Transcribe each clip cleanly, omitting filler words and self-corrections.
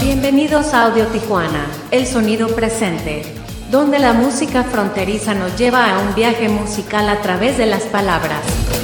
Bienvenidos a Audio Tijuana, el sonido presente, donde la música fronteriza nos lleva a un viaje musical a través de las palabras.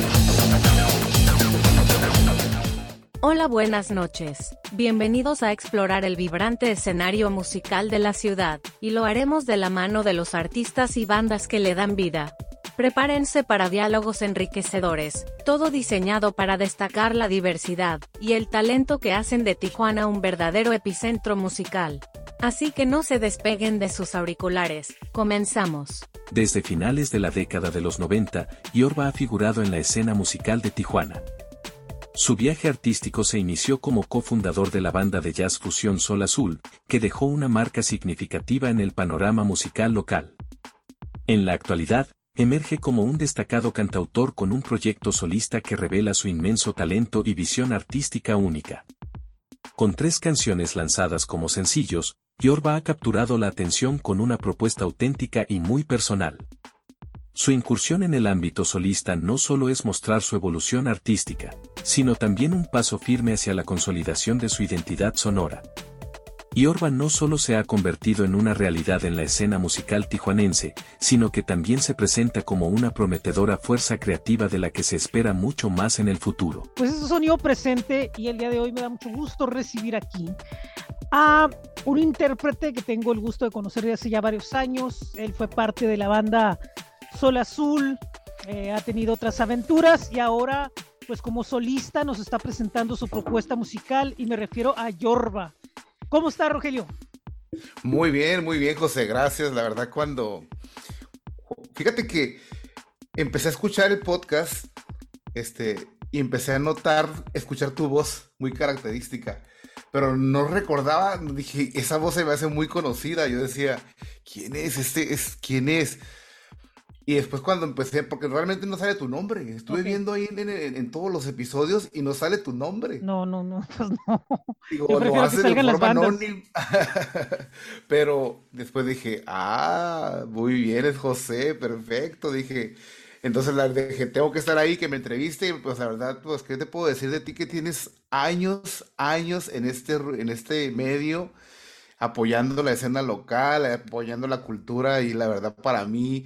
Hola, buenas noches. Bienvenidos a explorar el vibrante escenario musical de la ciudad, y lo haremos de la mano de los artistas y bandas que le dan vida. Prepárense para diálogos enriquecedores, todo diseñado para destacar la diversidad y el talento que hacen de Tijuana un verdadero epicentro musical. Así que no se despeguen de sus auriculares, comenzamos. Desde finales de la década de los 90, Yorba ha figurado en la escena musical de Tijuana. Su viaje artístico se inició como cofundador de la banda de jazz fusión Sol Azul, que dejó una marca significativa en el panorama musical local. En la actualidad, emerge como un destacado cantautor con un proyecto solista que revela su inmenso talento y visión artística única. Con 3 canciones lanzadas como sencillos, Yorba ha capturado la atención con una propuesta auténtica y muy personal. Su incursión en el ámbito solista no solo es mostrar su evolución artística, sino también un paso firme hacia la consolidación de su identidad sonora. Yorba no solo se ha convertido en una realidad en la escena musical tijuanense, sino que también se presenta como una prometedora fuerza creativa de la que se espera mucho más en el futuro. Pues es un sonido presente y el día de hoy me da mucho gusto recibir aquí a un intérprete que tengo el gusto de conocer desde hace ya varios años. Él fue parte de la banda Sol Azul, ha tenido otras aventuras y ahora pues como solista nos está presentando su propuesta musical y me refiero a Yorba. ¿Cómo está, Rogelio? Muy bien, José, gracias. La verdad, fíjate que empecé a escuchar el podcast, y empecé a escuchar tu voz muy característica, pero no recordaba, dije, esa voz se me hace muy conocida. Yo decía, ¿quién es? ¿Quién es? Y después cuando empecé, porque realmente no sale tu nombre, estuve viendo ahí en todos los episodios y no sale tu nombre. No, pues no. Digo, Yo lo prefiero que hace de salgan las forma bandas. anónima. Pero después dije, muy bien, es José, perfecto. Dije, entonces dije, tengo que estar ahí, que me entreviste. Y pues la verdad, pues, ¿qué te puedo decir de ti? Que tienes años en este medio, apoyando la escena local, apoyando la cultura. Y la verdad, para mí,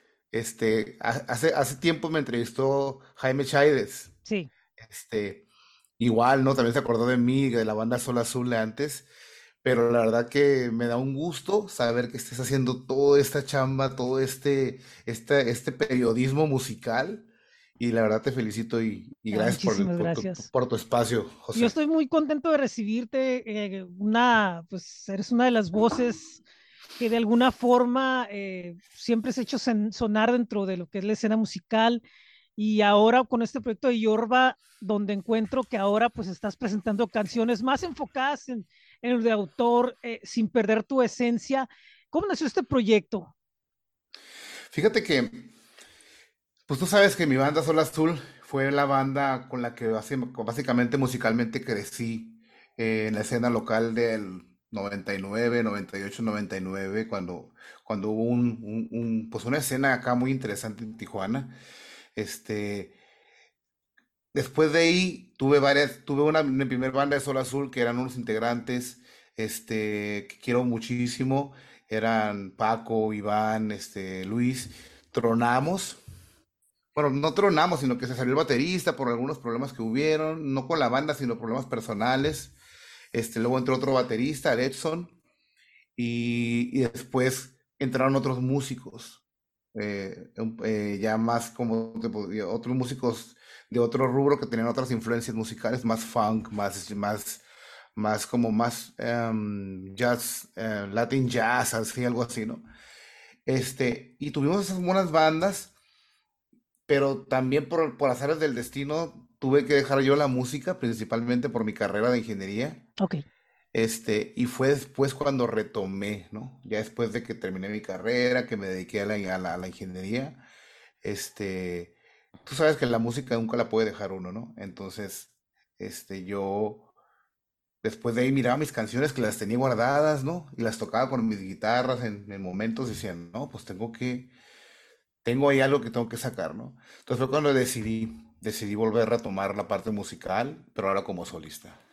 hace tiempo me entrevistó Jaime Chaides. Sí. Igual, ¿no? También se acordó de mí, de la banda Sol Azul de antes, pero la verdad que me da un gusto saber que estés haciendo toda esta chamba, todo este periodismo musical, y la verdad te felicito y gracias Muchísimas gracias. por tu espacio, Yo José. estoy muy contento de recibirte, pues eres una de las voces que de alguna forma siempre se ha hecho sonar dentro de lo que es la escena musical. Y ahora con este proyecto de Yorba, donde encuentro que ahora pues estás presentando canciones más enfocadas en el de autor, sin perder tu esencia. ¿Cómo nació este proyecto? Fíjate que, pues tú sabes que mi banda Sol Azul fue la banda con la que básicamente musicalmente crecí, en la escena local del 99, 98, 99, cuando hubo pues una escena acá muy interesante en Tijuana. Este, Después de ahí tuve mi primer banda de Sol Azul, que eran unos integrantes, que quiero muchísimo, eran Paco, Iván, Luis. Tronamos, bueno, no tronamos, sino que se salió el baterista por algunos problemas que hubieron, no con la banda, sino problemas personales. Luego entró otro baterista, el Edson, y después entraron otros músicos, ya más como otros músicos de otro rubro que tenían otras influencias musicales, más funk, más jazz, Latin jazz, así, algo así, ¿no? Y tuvimos esas buenas bandas, pero también por azares del destino tuve que dejar yo la música, principalmente por mi carrera de ingeniería. Ok. Y fue después cuando retomé, ¿no? Ya después de que terminé mi carrera, que me dediqué a la ingeniería. este, Tú sabes que la música nunca la puede dejar uno, ¿no? Entonces, yo después de ahí miraba mis canciones que las tenía guardadas, ¿no? Y las tocaba con mis guitarras en momentos, diciendo, no, pues tengo ahí algo que tengo que sacar, ¿no? Entonces fue cuando decidí volver a tomar la parte musical, pero ahora como solista.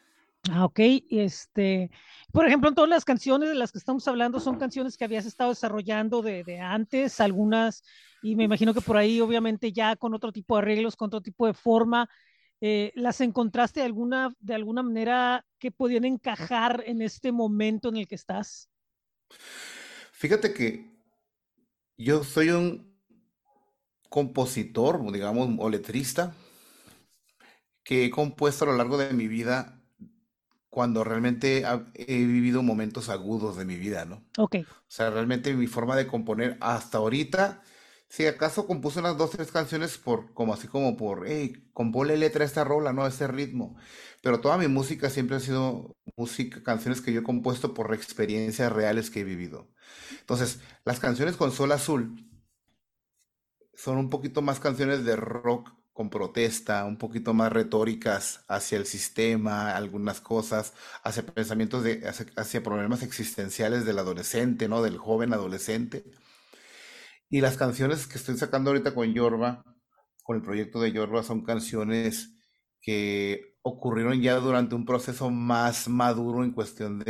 Ah, ok. Por ejemplo, en todas las canciones de las que estamos hablando son canciones que habías estado desarrollando de antes, algunas, y me imagino que por ahí, obviamente, ya con otro tipo de arreglos, con otro tipo de forma, ¿las encontraste de alguna manera que podían encajar en este momento en el que estás? Fíjate que yo soy un compositor, digamos, o letrista, que he compuesto a lo largo de mi vida cuando realmente he vivido momentos agudos de mi vida, ¿no? Ok. O sea, realmente mi forma de componer hasta ahorita, si acaso compuse unas dos, tres canciones como así como hey, compone letra a esta rola, ¿no? Ese ritmo. Pero toda mi música siempre ha sido música, canciones que yo he compuesto por experiencias reales que he vivido. Entonces, las canciones con Sol Azul son un poquito más canciones de rock con protesta, un poquito más retóricas hacia el sistema, algunas cosas, hacia pensamientos hacia problemas existenciales del adolescente, ¿no? Del joven adolescente. Y las canciones que estoy sacando ahorita con Yorba, con el proyecto de Yorba, son canciones que ocurrieron ya durante un proceso más maduro en cuestión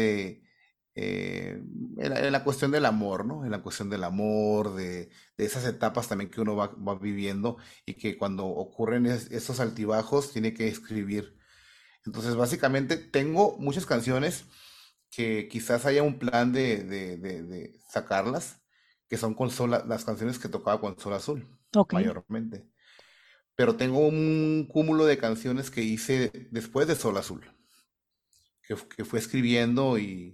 en la cuestión del amor, ¿no? En la cuestión del amor, de esas etapas también que uno va viviendo y que cuando ocurren esos altibajos tiene que escribir. Entonces, básicamente, tengo muchas canciones que quizás haya un plan de sacarlas, que son las canciones que tocaba con Sol Azul, Ok. mayormente. Pero tengo un cúmulo de canciones que hice después de Sol Azul, que fue escribiendo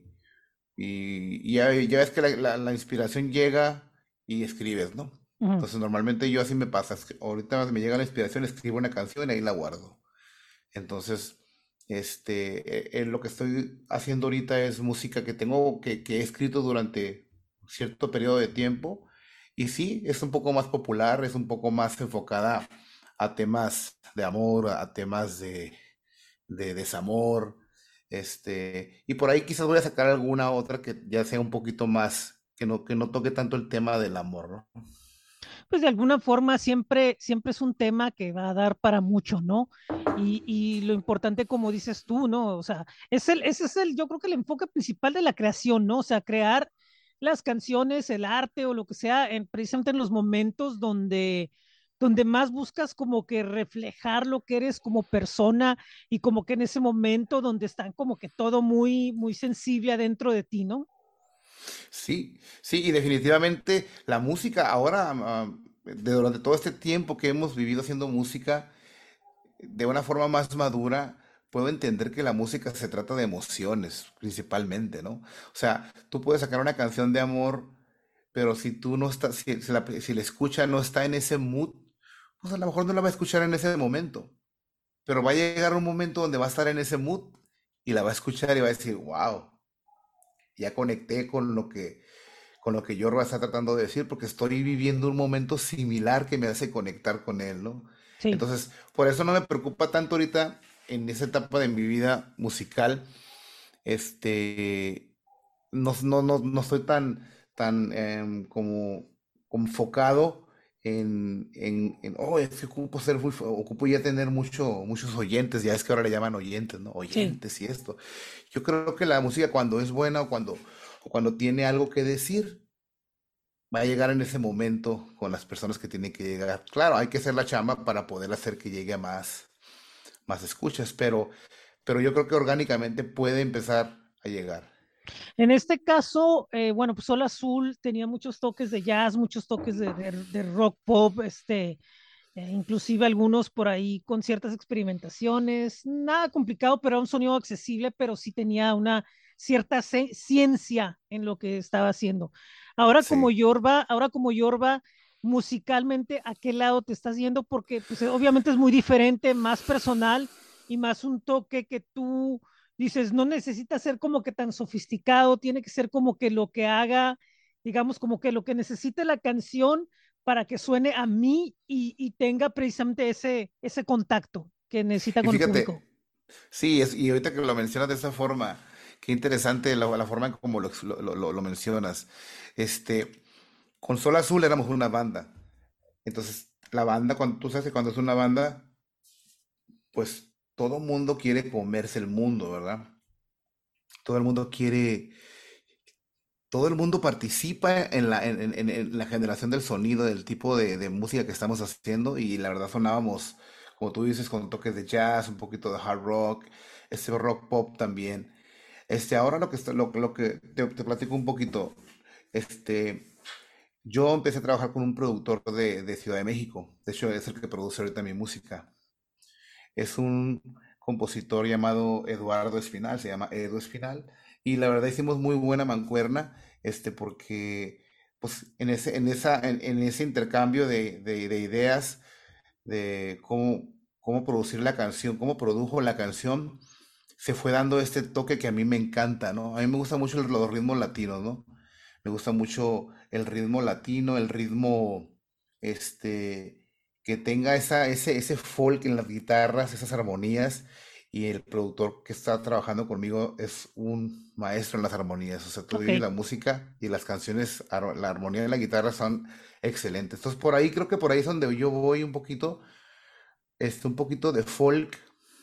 y ya ves que la inspiración llega y escribes, ¿no? Ujú. Entonces normalmente yo así me pasa, ahorita me llega la inspiración, escribo una canción y ahí la guardo. Entonces, lo que estoy haciendo ahorita es música que he escrito durante cierto periodo de tiempo. Y sí, es un poco más popular, es un poco más enfocada a temas de amor, a temas de desamor. Y por ahí quizás voy a sacar alguna otra que ya sea un poquito más, que no toque tanto el tema del amor, ¿no? Pues de alguna forma siempre es un tema que va a dar para mucho, ¿no? Y lo importante, como dices tú, ¿no? O sea, ese es yo creo que el enfoque principal de la creación, ¿no? O sea, crear las canciones, el arte o lo que sea, precisamente en los momentos donde más buscas como que reflejar lo que eres como persona y como que en ese momento donde están como que todo muy sensible adentro de ti, ¿no? Sí, sí, y definitivamente la música ahora, durante todo este tiempo que hemos vivido haciendo música, de una forma más madura, puedo entender que la música se trata de emociones, principalmente, ¿no? O sea, tú puedes sacar una canción de amor, pero si tú no estás, si la escucha no está en ese mood, pues a lo mejor no la va a escuchar en ese momento, pero va a llegar un momento donde va a estar en ese mood y la va a escuchar y va a decir, wow, ya conecté con lo que Yorba está tratando de decir, porque estoy viviendo un momento similar que me hace conectar con él, ¿no? Sí. Entonces, por eso no me preocupa tanto ahorita en esa etapa de mi vida musical, este, no estoy tan como enfocado es que ocupo ya tener muchos oyentes, ya es que ahora le llaman oyentes, ¿no? Sí. Oyentes y esto. Yo creo que la música cuando es buena o cuando tiene algo que decir, va a llegar en ese momento con las personas que tienen que llegar. Claro, hay que hacer la chamba para poder hacer que llegue a más escuchas, pero yo creo que orgánicamente puede empezar a llegar. En este caso, bueno, pues Sol Azul tenía muchos toques de jazz, muchos toques de rock pop, inclusive algunos por ahí con ciertas experimentaciones, nada complicado, pero era un sonido accesible, pero sí tenía una cierta ciencia en lo que estaba haciendo. Sí. Ahora como Yorba, musicalmente, ¿a qué lado te estás yendo? Porque pues obviamente es muy diferente, más personal y más un toque que tú dices, no necesita ser como que tan sofisticado, tiene que ser como que lo que haga, digamos, como que lo que necesite la canción para que suene a mí y tenga precisamente ese contacto que necesita Y con el público. fíjate, sí, y ahorita que lo mencionas de esa forma, qué interesante la forma en como lo mencionas. Este, con Sol Azul éramos una banda. Entonces, la banda, cuando tú sabes que cuando es una banda, pues todo mundo quiere comerse el mundo, ¿verdad? todo el mundo quiere, todo el mundo participa en la generación del sonido, del tipo de música que estamos haciendo y la verdad sonábamos, como tú dices, con toques de jazz, un poquito de hard rock, rock pop también. Ahora lo que te platico un poquito, este, yo empecé a trabajar con un productor de Ciudad de México, de hecho es el que produce ahorita mi música. Es un compositor llamado Eduardo Espinal, se llama Edu Espinal, y la verdad hicimos muy buena mancuerna, porque pues en ese intercambio de ideas de cómo producir la canción, cómo produjo la canción, se fue dando este toque que a mí me encanta, ¿no? A mí me gusta mucho los ritmos latinos, ¿no? Me gusta mucho el ritmo latino, el ritmo, este, que tenga ese folk en las guitarras, esas armonías, y el productor que está trabajando conmigo es un maestro en las armonías. O sea, tú Ok. oyes la música y las canciones, la armonía de la guitarra son excelentes. Entonces, por ahí, creo que por ahí es donde yo voy un poquito de folk,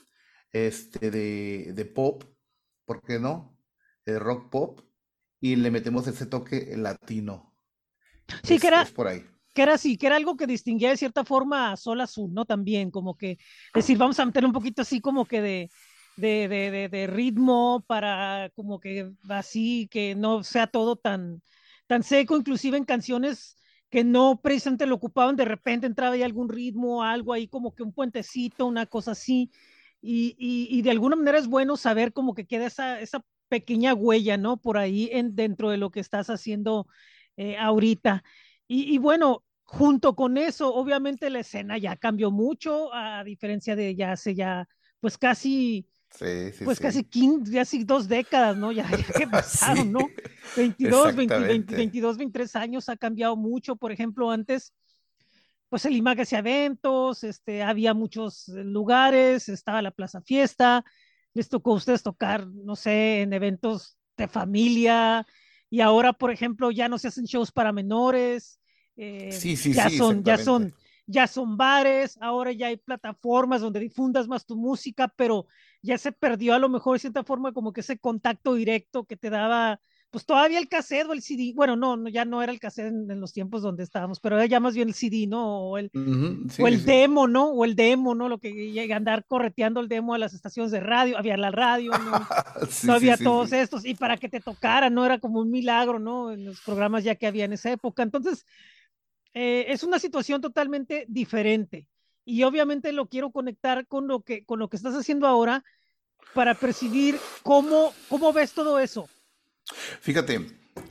de pop, ¿por qué no? De rock pop, y le metemos ese toque latino. Sí, Es por ahí. que era así, que era algo que distinguía de cierta forma a Sol Azul, ¿no? También, como que decir, vamos a meter un poquito así como que de ritmo para como que así, que no sea todo tan seco, inclusive en canciones que no precisamente lo ocupaban, de repente entraba ahí algún ritmo, algo ahí como que un puentecito, una cosa así, y de alguna manera es bueno saber como que queda esa pequeña huella, ¿no? Por ahí dentro de lo que estás haciendo ahorita. Y bueno, junto con eso, obviamente la escena ya cambió mucho, a diferencia de ya hace ya, pues casi, Sí, sí, pues casi sí. 15, casi 2 décadas, ¿no? Ya que pasaron, Sí, ¿no? 22, 20, 20, exactamente. 22, 23 años ha cambiado mucho. Por ejemplo, antes, pues el IMAG hacía eventos, había muchos lugares, estaba la Plaza Fiesta, les tocó a ustedes tocar, no sé, en eventos de familia, y ahora, por ejemplo, ya no se hacen shows para menores, Sí, sí, ya sí, son, ya exactamente. son, ya son bares, ahora ya hay plataformas donde difundas más tu música, pero ya se perdió a lo mejor de cierta forma como que ese contacto directo que te daba, pues todavía el cassette o el CD, bueno, ya no era el cassette en los tiempos donde estábamos, pero era ya más bien el CD, ¿no? Ujú, O sí, el sí. demo, ¿no? O el demo, ¿no? Lo que llega a andar correteando el demo a las estaciones de radio, había la radio, ¿no? No Sí, sí, había sí, todos sí. estos, y para que te tocaran, ¿no? Era como un milagro, ¿no? En los programas ya que había en esa época. Entonces, es una situación totalmente diferente. Y obviamente lo quiero conectar con lo que estás haciendo ahora para percibir cómo ves todo eso. Fíjate,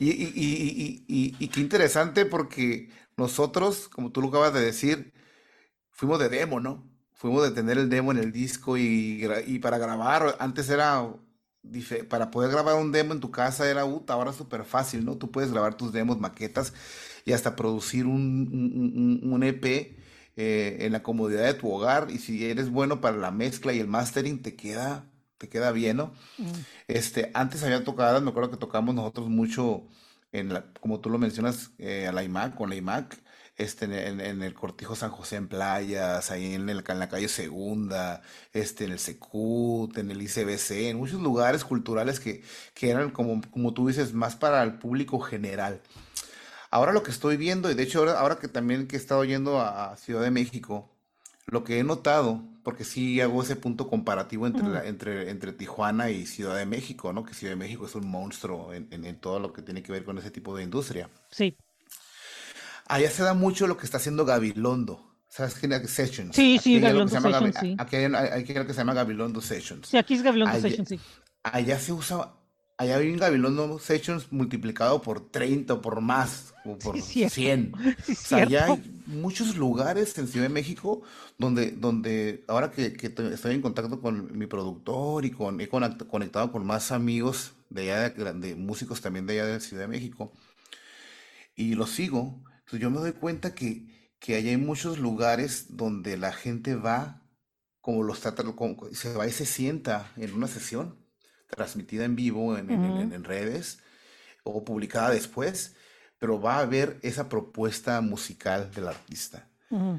y qué interesante porque nosotros, como tú lo acabas de decir, fuimos de demo, ¿no? Fuimos de tener el demo en el disco y para grabar, antes era, para poder grabar un demo en tu casa era, ahora es súper fácil, ¿no? Tú puedes grabar tus demos, maquetas y hasta producir un EP en la comodidad de tu hogar y si eres bueno para la mezcla y el mastering, te queda bien, ¿no? Mm. Antes había tocadas, me acuerdo que tocamos nosotros mucho, como tú lo mencionas, a la IMAC, con la IMAC, en el Cortijo San José en Playas, ahí en la calle Segunda, en el Secut, en el ICBC, en muchos lugares culturales que eran, como tú dices, más para el público general. Ahora lo que estoy viendo, y de hecho ahora que también que he estado yendo a Ciudad de México, lo que he notado, porque sí hago ese punto comparativo Mm. entre Tijuana y Ciudad de México, ¿no? Que Ciudad de México es un monstruo en todo lo que tiene que ver con ese tipo de industria. Sí, Allá se da mucho lo que está haciendo Gabilondo. ¿Sabes qué? Sessions. sí, Aquí sí, hay algo que Gabilondo se llama Session, sí. aquí hay algo que se llama Gabilondo Sessions. Sí, aquí es Gabilondo Allá, Session, sí. allá se usa, allá hay un Gabilondo Sessions multiplicado por 30 o por más, o Sí, es por cierto. 100. Sí, es O sea, allá cierto. hay muchos lugares en Ciudad de México donde ahora estoy en contacto con mi productor y he conectado con más amigos de allá, de músicos también de allá de Ciudad de México, y los sigo, entonces yo me doy cuenta que allá hay muchos lugares donde la gente va, como los trata, se va y se sienta en una sesión transmitida en vivo Ujú, en redes o publicada después, pero va a ver esa propuesta musical del artista. ujú.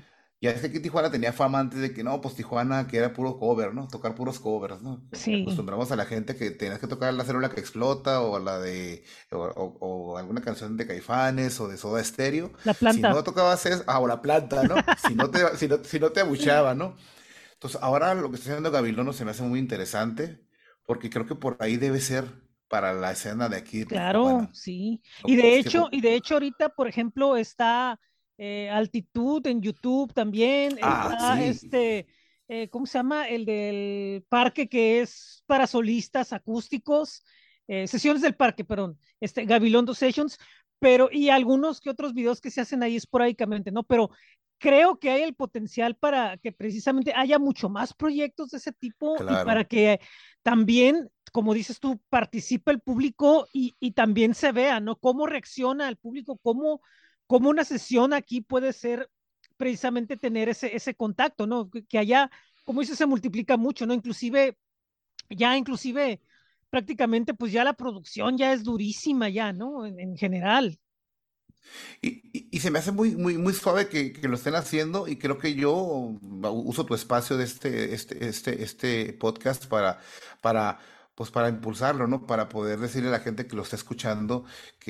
Ya es que aquí Tijuana tenía fama antes de que no, pues Tijuana que era puro cover, ¿no? Tocar puros covers, ¿no? Que Sí, acostumbramos a la gente que tenías que tocar la célula que explota o la de o alguna canción de Caifanes o de Soda Stereo. la Si planta. no tocabas es o la planta, ¿no? Si no te abuchaba, ¿no? Entonces, ahora lo que está haciendo Gabilondo se me hace muy interesante porque creo que por ahí debe ser para la escena de aquí de Claro, Tijuana. sí. Es que, Y de hecho ahorita, por ejemplo, está Altitud en YouTube también, está sí, ¿cómo se llama? El del parque que es para solistas acústicos, sesiones del parque, perdón, Gabilondo Sessions, pero y algunos que otros videos que se hacen ahí esporádicamente, ¿no? Pero creo que hay el potencial para que precisamente haya mucho más proyectos de ese tipo y para claro. que también, como dices tú, participa el público y también se vea, ¿no? Cómo reacciona el público, cómo una sesión aquí puede ser precisamente tener ese contacto, ¿no? Que allá, como dices, se multiplica mucho, ¿no? Inclusive, prácticamente, pues ya la producción ya es durísima ya, ¿no? En general. Y se me hace muy suave que lo estén haciendo y creo que yo uso tu espacio de este podcast para, pues para impulsarlo, ¿no? Para poder decirle a la gente que lo está escuchando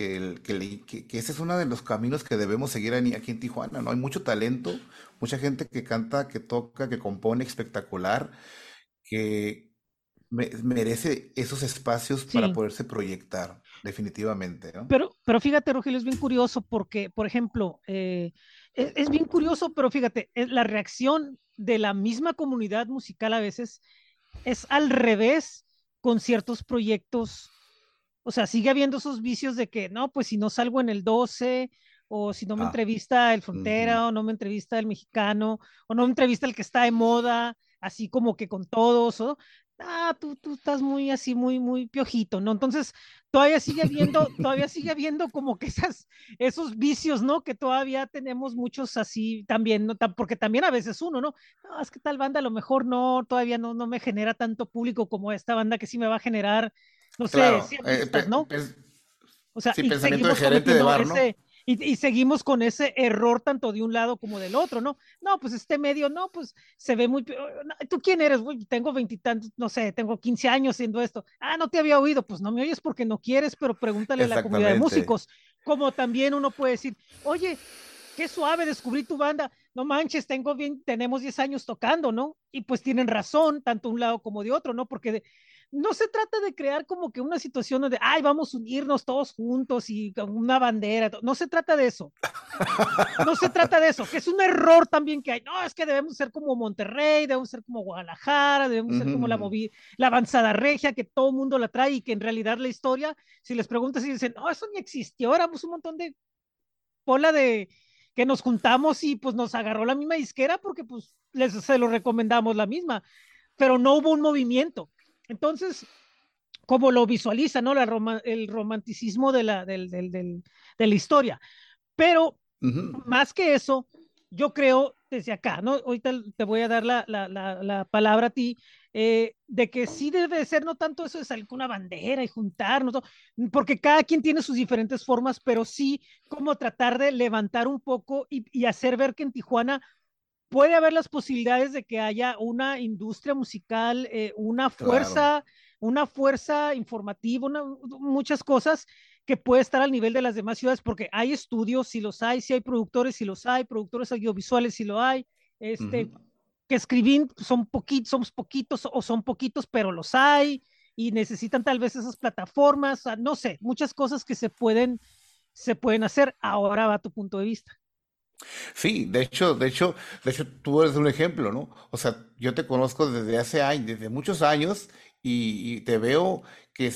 que ese es uno de los caminos que debemos seguir aquí en Tijuana, ¿no? Hay mucho talento, mucha gente que canta, que toca, que compone espectacular, que merece esos espacios para Sí, poderse proyectar, definitivamente, ¿no? pero fíjate, Rogelio, es bien curioso porque, por ejemplo, es bien curioso, pero fíjate, la reacción de la misma comunidad musical a veces es al revés con ciertos proyectos. O sea, sigue habiendo esos vicios de que, no, pues si no salgo en el 12, o si no me Ah, entrevista el ujú. Frontera, o no me entrevista el Mexicano, o no me entrevista el que está de moda, así como que con todos, o, tú estás muy así, muy piojito, ¿no? Entonces, todavía sigue habiendo como que esos vicios, ¿no? Que todavía tenemos muchos así también, ¿no? Porque también a veces uno, ¿no? No, es que tal banda a lo mejor no, todavía no me genera tanto público como esta banda que sí me va a generar, no sé, Claro, 100 vistas, ¿no? O sea, sí, y pensamiento de seguimos gerente de cometiendo bar, ¿no? y seguimos con ese error tanto de un lado como del otro, ¿no? No, pues este medio, no, pues se ve muy... no, ¿tú quién eres? Güey, tengo veintitantos, no sé, tengo 15 años haciendo esto. No te había oído, pues no me oyes porque no quieres, pero pregúntale a la comunidad de Exactamente. músicos. Como también uno puede decir, oye, qué suave descubrí tu banda. No manches, tenemos 10 años tocando, ¿no? Y pues tienen razón, tanto un lado como de otro, ¿no? Porque no se trata de crear como que una situación donde, ay, vamos a unirnos todos juntos y con una bandera. No se trata de eso. No se trata de eso, que es un error también que hay. No, es que debemos ser como Monterrey, debemos ser como Guadalajara, debemos ser Ujú, como ujú. la avanzada regia, que todo el mundo la trae y que en realidad la historia, si les preguntas y dicen, no, eso ni existió, éramos un montón de bola de que nos juntamos y pues nos agarró la misma disquera porque pues se lo recomendamos la misma, pero no hubo un movimiento. Entonces, como lo visualiza, ¿no? El romanticismo de la historia. Pero Ujú. más que eso, yo creo desde acá, ¿no? Ahorita te voy a dar la palabra a ti, de que sí debe ser no tanto eso de salir con una bandera y juntarnos, ¿no? Porque cada quien tiene sus diferentes formas, pero sí como tratar de levantar un poco y hacer ver que en Tijuana puede haber las posibilidades de que haya una industria musical, Claro. una fuerza informativa, muchas cosas que puede estar al nivel de las demás ciudades, porque hay estudios, si los hay, si hay productores, si los hay, productores audiovisuales, si lo hay, Ujú. que escribir somos poquitos o son poquitos, pero los hay y necesitan tal vez esas plataformas, no sé, muchas cosas que se pueden hacer. Ahora va tu punto de vista. Sí, de hecho, tú eres un ejemplo, ¿no? O sea, yo te conozco desde hace años, desde muchos años, y te veo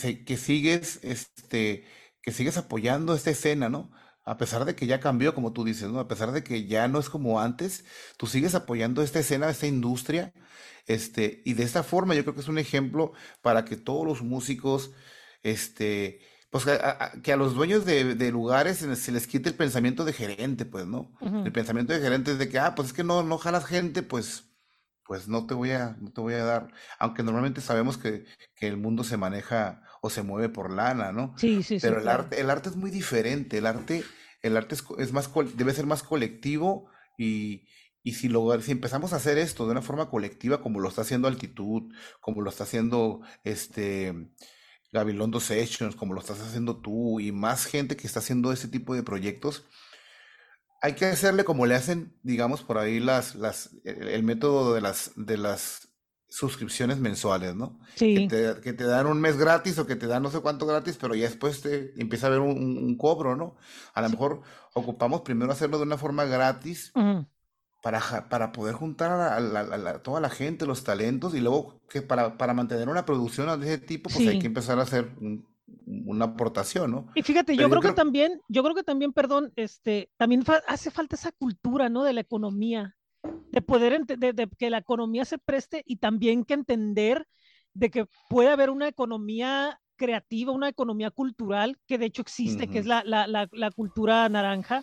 que sigues apoyando esta escena, ¿no? A pesar de que ya cambió, como tú dices, ¿no? A pesar de que ya no es como antes, tú sigues apoyando esta escena, esta industria, y de esta forma yo creo que es un ejemplo para que todos los músicos, este, pues que a los dueños de lugares se les quite el pensamiento de gerente, pues, ¿no? El Ujú. pensamiento de gerente es de que, pues es que no jalas gente, pues no te voy a dar. Aunque normalmente sabemos que el mundo se maneja o se mueve por lana, ¿no? Sí, sí, sí, Pero el claro. arte, el arte es muy diferente. El arte debe ser más colectivo y, Y si empezamos a hacer esto de una forma colectiva, como lo está haciendo Altitud, como lo está haciendo Gabilondo Sessions, como lo estás haciendo tú, y más gente que está haciendo ese tipo de proyectos, hay que hacerle como le hacen, digamos, por ahí el método de las suscripciones mensuales, ¿no? Que Sí, te dan un mes gratis o que te dan no sé cuánto gratis, pero ya después te empieza a haber un cobro, ¿no? A lo sí. mejor ocupamos primero hacerlo de una forma gratis Ujú. para poder juntar toda la gente, los talentos, y luego que para mantener una producción de ese tipo, pues hay que Sí. empezar a hacer una aportación, ¿no? Y fíjate, Pero yo creo que también, perdón, también hace falta esa cultura, ¿no? De la economía, de poder, de que la economía se preste y también que entender de que puede haber una economía creativa, una economía cultural, que de hecho existe, que es ujú, la cultura naranja,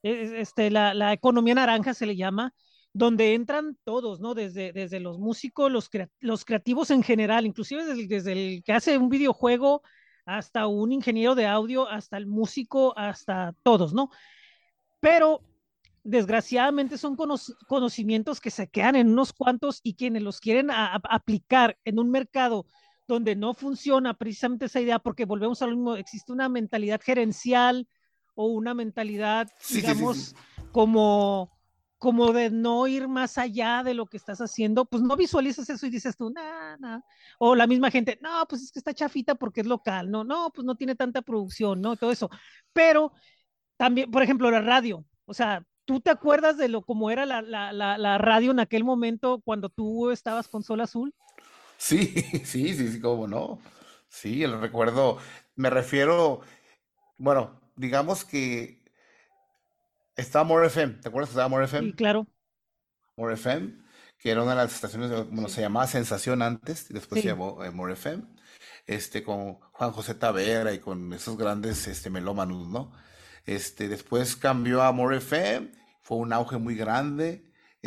la economía naranja se le llama, donde entran todos, ¿no? Desde los músicos, los creativos en general, inclusive desde el que hace un videojuego hasta un ingeniero de audio, hasta el músico, hasta todos, ¿no? Pero desgraciadamente son conocimientos que se quedan en unos cuantos y quienes los quieren aplicar en un mercado donde no funciona precisamente esa idea, porque volvemos a lo mismo, existe una mentalidad gerencial o una mentalidad, sí, sí, sí, sí. digamos, como, como de no ir más allá de lo que estás haciendo, pues no visualizas eso y dices tú, nah, nah. O la misma gente, no, pues es que está chafita porque es local, no, no, pues no tiene tanta producción, no, todo eso. Pero también, por ejemplo, la radio. O sea, ¿tú te acuerdas de lo como era la radio en aquel momento cuando tú estabas con Sol Azul? Sí, sí, sí, sí, cómo no. Sí, el recuerdo, me refiero, bueno, digamos que estaba More FM, ¿te acuerdas que estaba More Sí, FM? claro. More FM, que era una de las estaciones, bueno, Sí, se llamaba Sensación antes, y después se sí, llamó More FM, con Juan José Tavera y con esos grandes, melómanos, ¿no? Después cambió a More FM, fue un auge muy grande,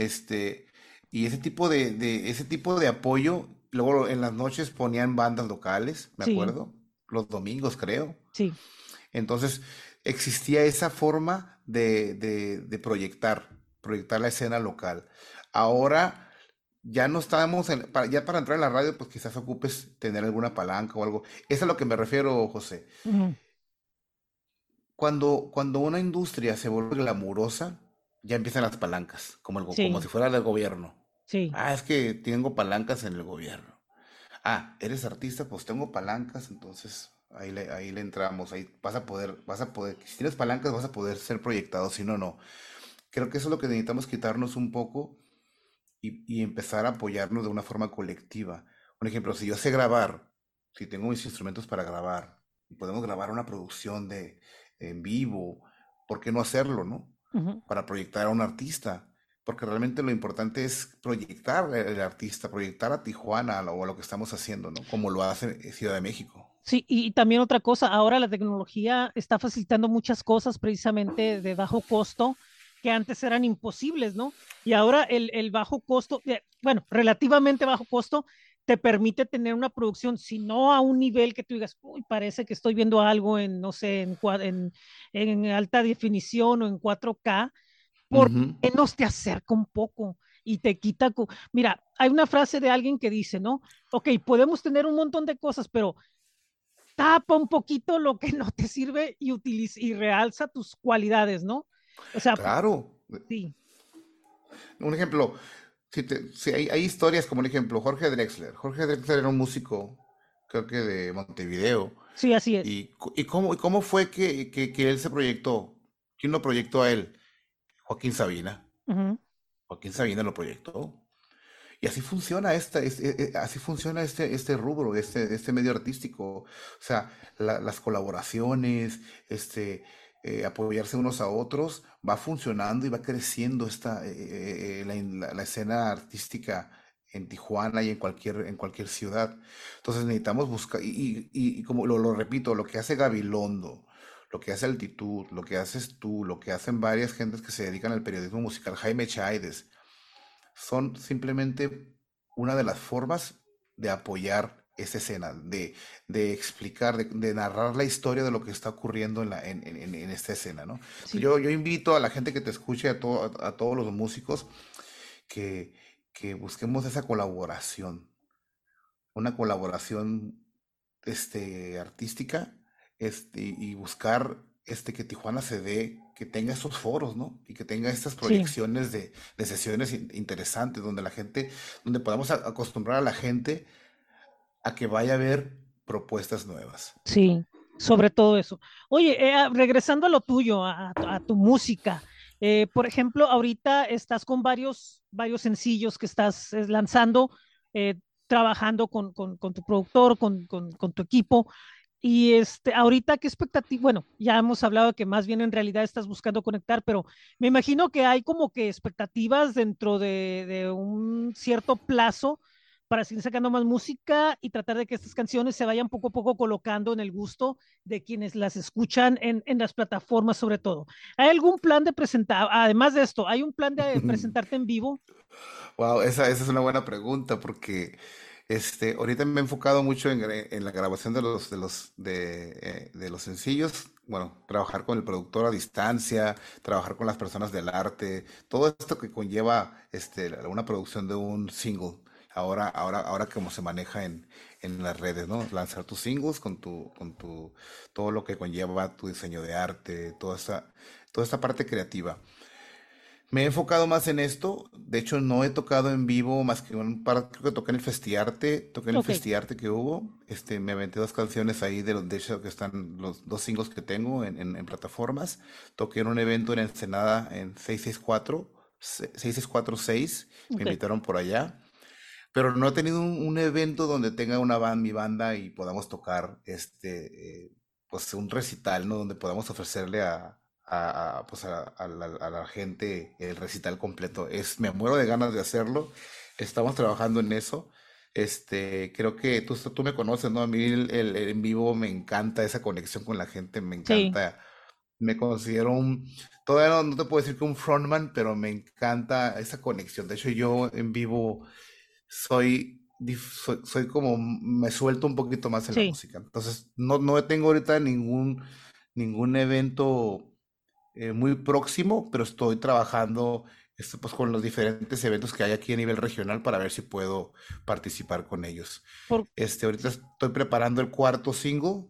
y ese tipo de apoyo, luego en las noches ponían bandas locales, me sí, acuerdo, los domingos creo. sí, Entonces, existía esa forma de proyectar la escena local. Ahora ya no estamos ya para entrar en la radio, pues quizás ocupes tener alguna palanca o algo. Eso es a lo que me refiero, José. ujú, Cuando una industria se vuelve glamurosa, ya empiezan las palancas, como sí, si fuera del gobierno. sí, Ah, es que tengo palancas en el gobierno. Ah, eres artista, pues tengo palancas, entonces ahí le entramos, ahí vas a poder, si tienes palancas vas a poder ser proyectado, si no, no. Creo que eso es lo que necesitamos quitarnos un poco y empezar a apoyarnos de una forma colectiva. Un ejemplo, si yo sé grabar, si tengo mis instrumentos para grabar, y podemos grabar una producción en vivo, ¿por qué no hacerlo, no? ujú. Para proyectar a un artista, porque realmente lo importante es proyectar el artista, proyectar a Tijuana o a lo que estamos haciendo, ¿no? Como lo hace Ciudad de México. Sí, y también otra cosa, ahora la tecnología está facilitando muchas cosas precisamente de bajo costo que antes eran imposibles, ¿no? Y ahora el bajo costo, bueno, relativamente bajo costo, te permite tener una producción, si no a un nivel que tú digas, uy, parece que estoy viendo algo en, no sé, en alta definición o en 4K, por Ujú. menos te acerca un poco y te quita. Mira, hay una frase de alguien que dice, ¿no? Ok, podemos tener un montón de cosas, pero tapa un poquito lo que no te sirve y utiliza y realza tus cualidades, ¿no? O sea, Claro. sí, Un ejemplo, si hay historias como un ejemplo, Jorge Drexler. Jorge Drexler era un músico, creo que de Montevideo. sí, así es. ¿Y cómo fue que él se proyectó? ¿Quién lo proyectó a él? Joaquín Sabina. Ujú. Joaquín Sabina lo proyectó. Y así funciona este rubro, este medio artístico. O sea, las colaboraciones, apoyarse unos a otros, va funcionando y va creciendo la escena artística en Tijuana y en cualquier ciudad. Entonces necesitamos buscar, y como lo repito, lo que hace Gabilondo, lo que hace Altitud, lo que haces tú, lo que hacen varias gentes que se dedican al periodismo musical, Jaime Chaides, son simplemente una de las formas de apoyar esa escena, de explicar, de narrar la historia de lo que está ocurriendo en esta escena, ¿no? Sí, Yo invito a la gente que te escuche, a todos los músicos, que, que busquemos esa colaboración, una colaboración artística, y buscar que Tijuana se dé, que tenga esos foros, ¿no? Y que tenga estas Sí, proyecciones de sesiones interesantes, donde la gente, donde podamos acostumbrar a la gente a que vaya a ver propuestas nuevas. sí, sobre todo eso. Oye, regresando a lo tuyo, a tu música, por ejemplo, ahorita estás con varios sencillos que estás lanzando, eh, trabajando con tu productor, con tu equipo. Y ahorita, ¿qué expectativa? Bueno, ya hemos hablado de que más bien en realidad estás buscando conectar, pero me imagino que hay como que expectativas dentro de un cierto plazo para seguir sacando más música y tratar de que estas canciones se vayan poco a poco colocando en el gusto de quienes las escuchan en las plataformas sobre todo. ¿Hay algún plan de presentar, además de esto, hay un plan de presentarte en vivo? Wow, esa es una buena pregunta porque ahorita me he enfocado mucho en la grabación de los sencillos. Bueno, trabajar con el productor a distancia, trabajar con las personas del arte, todo esto que conlleva una producción de un single. Ahora como se maneja en las redes, ¿no? Lanzar tus singles todo lo que conlleva tu diseño de arte, toda esta parte creativa. Me he enfocado más en esto. De hecho, no he tocado en vivo más que un par. Creo que toqué en el Ok, Festiarte que hubo. Me aventé dos canciones ahí de hecho, que están los dos singles que tengo en plataformas. Toqué en un evento en Ensenada en 6646. Me ok. invitaron por allá. Pero no he tenido un evento donde tenga mi banda y podamos tocar pues un recital, ¿no? Donde podamos ofrecerle pues a la gente el recital completo. Me muero de ganas de hacerlo. Estamos trabajando en eso. Creo que tú me conoces, ¿no? A mí el en vivo me encanta esa conexión con la gente, me Sí, encanta. Me considero todavía no te puedo decir que un frontman, pero me encanta esa conexión. De hecho, yo en vivo soy como, me suelto un poquito más en la sí. música. Entonces, no tengo ahorita ningún evento muy próximo, pero estoy trabajando pues, con los diferentes eventos que hay aquí a nivel regional para ver si puedo participar con ellos. Por, Ahorita estoy preparando el cuarto single,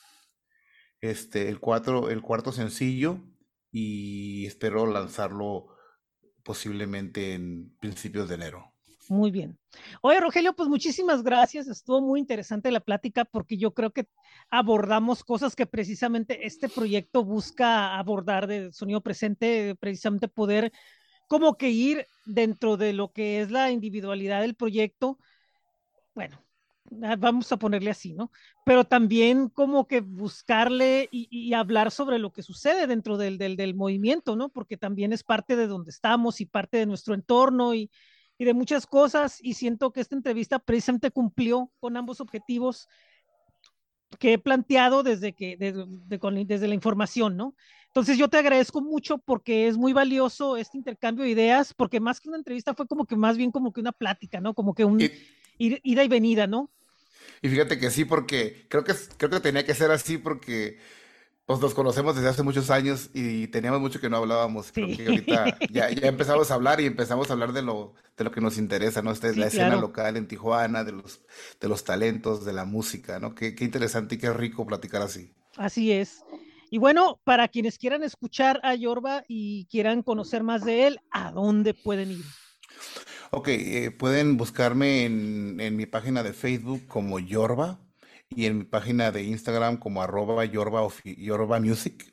el cuarto sencillo, y espero lanzarlo posiblemente en principios de enero. Muy bien. Oye, Rogelio, pues muchísimas gracias. Estuvo muy interesante la plática porque yo creo que abordamos cosas que precisamente este proyecto busca abordar de sonido presente, precisamente poder como que ir dentro de lo que es la individualidad del proyecto. Bueno, vamos a ponerle así, ¿no? Pero también como que buscarle y hablar sobre lo que sucede dentro del movimiento, ¿no? Porque también es parte de donde estamos y parte de nuestro entorno y de muchas cosas. Y siento que esta entrevista precisamente cumplió con ambos objetivos que he planteado desde la información, ¿no? Entonces yo te agradezco mucho porque es muy valioso este intercambio de ideas, porque más que una entrevista fue como que más bien como que una plática, ¿no? Como que un Y, ida y venida, ¿no? y fíjate que sí, porque creo que tenía que ser así porque pues nos conocemos desde hace muchos años y teníamos mucho que no hablábamos. Creo Sí, que ahorita ya empezamos a hablar y empezamos a hablar de lo que nos interesa, ¿no? Esta es sí, la escena claro, local en Tijuana, de los talentos, de la música, ¿no? Qué interesante y qué rico platicar así. así es. Y bueno, para quienes quieran escuchar a Yorba y quieran conocer más de él, ¿a dónde pueden ir? Ok, pueden buscarme en mi página de Facebook como Yorba y en mi página de Instagram como @Yorba Music.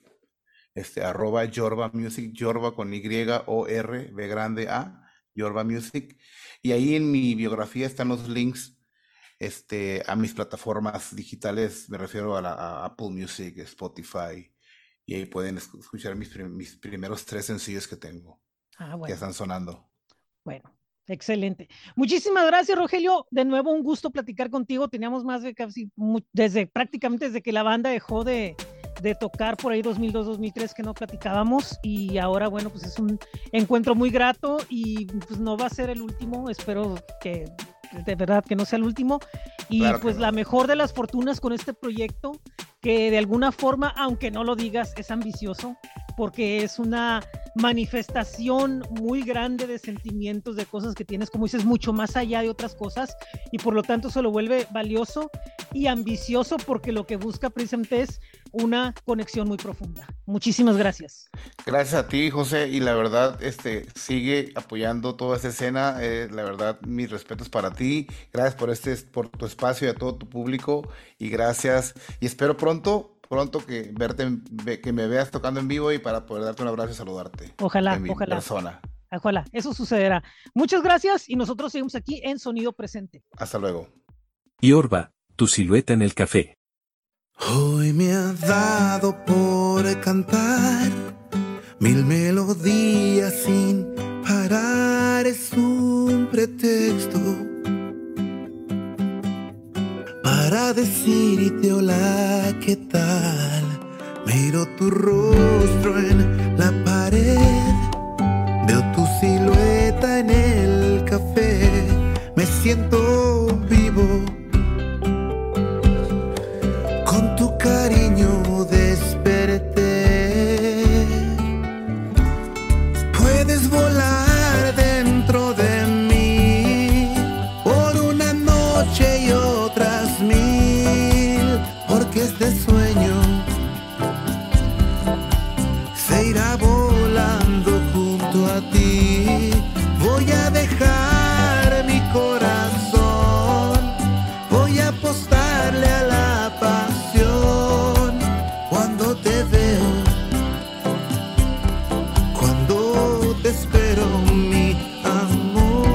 @Yorba Music, Yorba con Y-O-R, B grande A, Yorba Music. Y ahí en mi biografía están los links a mis plataformas digitales, me refiero a Apple Music, Spotify, y ahí pueden escuchar mis primeros tres sencillos que tengo, Ah, que bueno, están sonando. bueno, excelente. Muchísimas gracias, Rogelio. De nuevo, un gusto platicar contigo. Teníamos más de casi, prácticamente desde que la banda dejó de tocar por ahí 2002-2003 que no platicábamos y ahora, bueno, pues es un encuentro muy grato y pues no va a ser el último. Espero que de verdad que no sea el último y Claro que pues la no. mejor de las fortunas con este proyecto que de alguna forma, aunque no lo digas, es ambicioso, porque es una manifestación muy grande de sentimientos, de cosas que tienes, como dices, mucho más allá de otras cosas, y por lo tanto se lo vuelve valioso y ambicioso, porque lo que busca precisamente es una conexión muy profunda. Muchísimas gracias. Gracias a ti, José, y la verdad, sigue apoyando toda esta escena. La verdad, mis respetos para ti. Gracias por tu espacio y a todo tu público, y gracias, y espero pronto que me veas tocando en vivo y para poder darte un abrazo y saludarte. Ojalá. Persona. Ojalá, eso sucederá. Muchas gracias y nosotros seguimos aquí en Sonido Presente. Hasta luego. Y Orba, tu silueta en el café. Hoy me ha dado por cantar 1000 melodías sin parar, es un pretexto para decirte hola, ¿qué tal? Miro tu rostro en la pared, veo tu silueta en el café, me siento vivo. Con tu cariño desperté. Puedes volar dentro de mí por una noche y otras 1000, porque este sueño se irá volando junto a ti. Voy a dejar mi corazón, voy a apostarle a la pasión. Cuando te veo, cuando te espero, mi amor.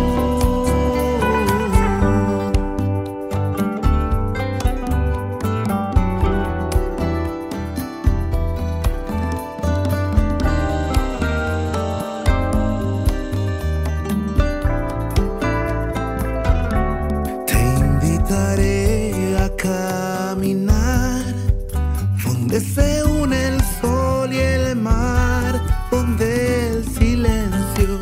Te invitaré a caminar donde se une el sol y el mar, donde el silencio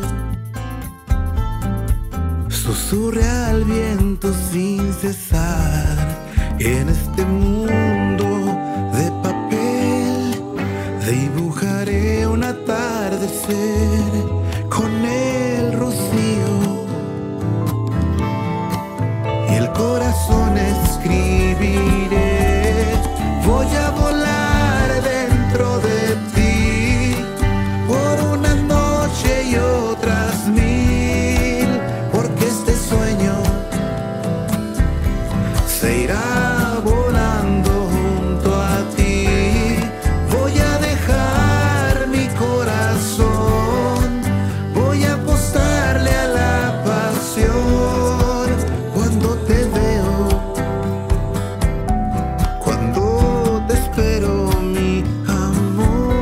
susurra al viento sin cesar. En este mundo de papel dibujaré un atardecer con el rocío y el corazón escribiré. Voy a volar dentro de ti por una noche y otras 1000, porque este sueño se irá volando junto a ti. Voy a dejar mi corazón, voy a apostarle a la pasión. Cuando te veo, cuando te espero, mi amor.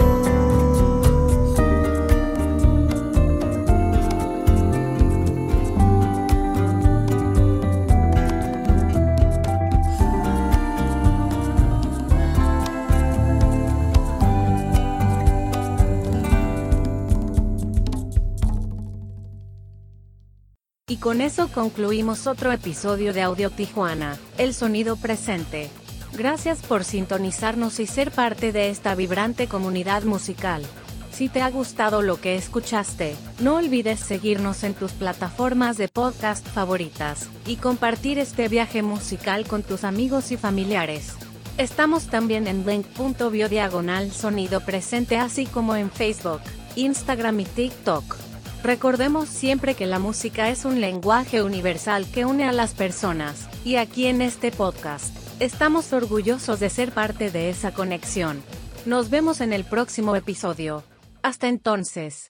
Y con eso concluimos otro episodio de Audio Tijuana, el sonido presente. Gracias por sintonizarnos y ser parte de esta vibrante comunidad musical. Si te ha gustado lo que escuchaste, no olvides seguirnos en tus plataformas de podcast favoritas, y compartir este viaje musical con tus amigos y familiares. Estamos también en link.bio/sonido presente, así como en Facebook, Instagram y TikTok. Recordemos siempre que la música es un lenguaje universal que une a las personas, y aquí en este podcast, estamos orgullosos de ser parte de esa conexión. Nos vemos en el próximo episodio. Hasta entonces.